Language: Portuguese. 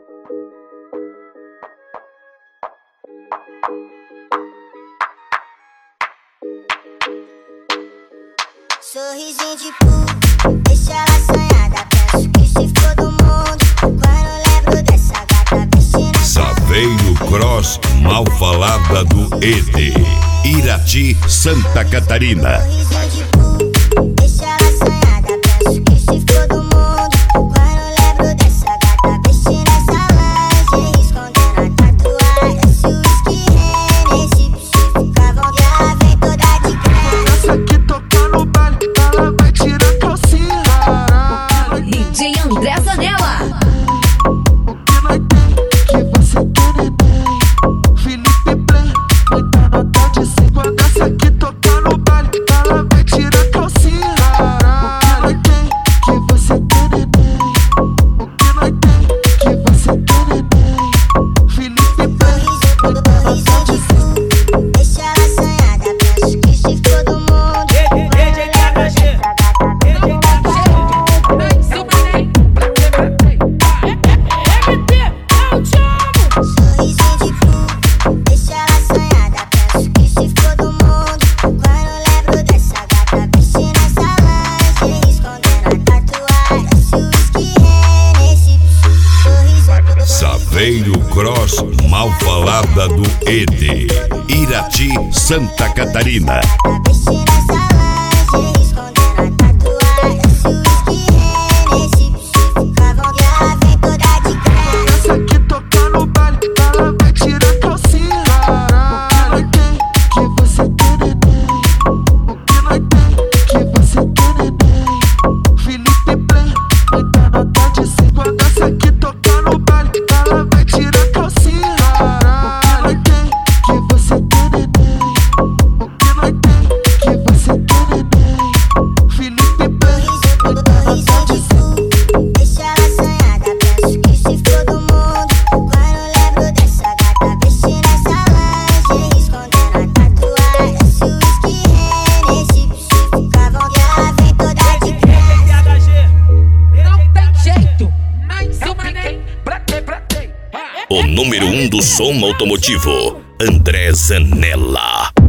Sorrisinho de pu, deixa ela sonhada. Penso que se for do mundo, quando lembro dessa gata vestida. Saveiro Cross Mal Falada do ED, Irati, Santa Catarina. Sorrisinho de pu, deixa ela sonhada. Penso que se for do mundo, quando lembro dessa gata vestida. Essa lingerie escondendo a tatuagem. Esse whisky Hennessy, se ficar vontade, vem toda de creme. Essa aqui toca no baile, ela vai tirar a calcinha. DJ André Zanella. O que nós tem, que você quer neném. Felipe Play, muita nota de 100. Quando essa aqui toca no baile, ela vai tirar a calcinha. O que nós tem, que você quer neném. O que nós tem, que você quer neném. Felipe Play, muita nota de 100. Deixa ela sonhada, penso que se for do mundo. Sorrisinho de pu, deixa ela sonhada. Penso que se for do mundo, quando lembro dessa gata vestida. Essa lingerie escondendo a tatuagem. Esse whisky Hennessy, sorrisinho. Saveiro Cross Mal Falada do ED, Irati, Santa Catarina. Gata vestida, essa lingerie escondendo a tatuagem. Esse whisky Hennessy, se ficar vontade, vem toda de creme. Essa aqui toca no baile, ela vai tirar a calcinha. O que nós tem, que você quer neném. O que nós tem, que você quer neném. Felipe Play, muita nota de 100. Quando essa aqui toca no baile, ela vai tirar a calcinha. O que nós tem, que você quer neném. O que nós tem, que você quer neném. Felipe Play, muita nota de 100. Deixa ela sonhada, penso que se for do mundo, quando lembro dessa gata vestida. Essa lingerie escondendo a tatuagem. Esse whisky Hennessy, se ficar vontade, vem toda de creme. Não tem jeito, mais uma nem. O número 1 do som automotivo, André Zanella.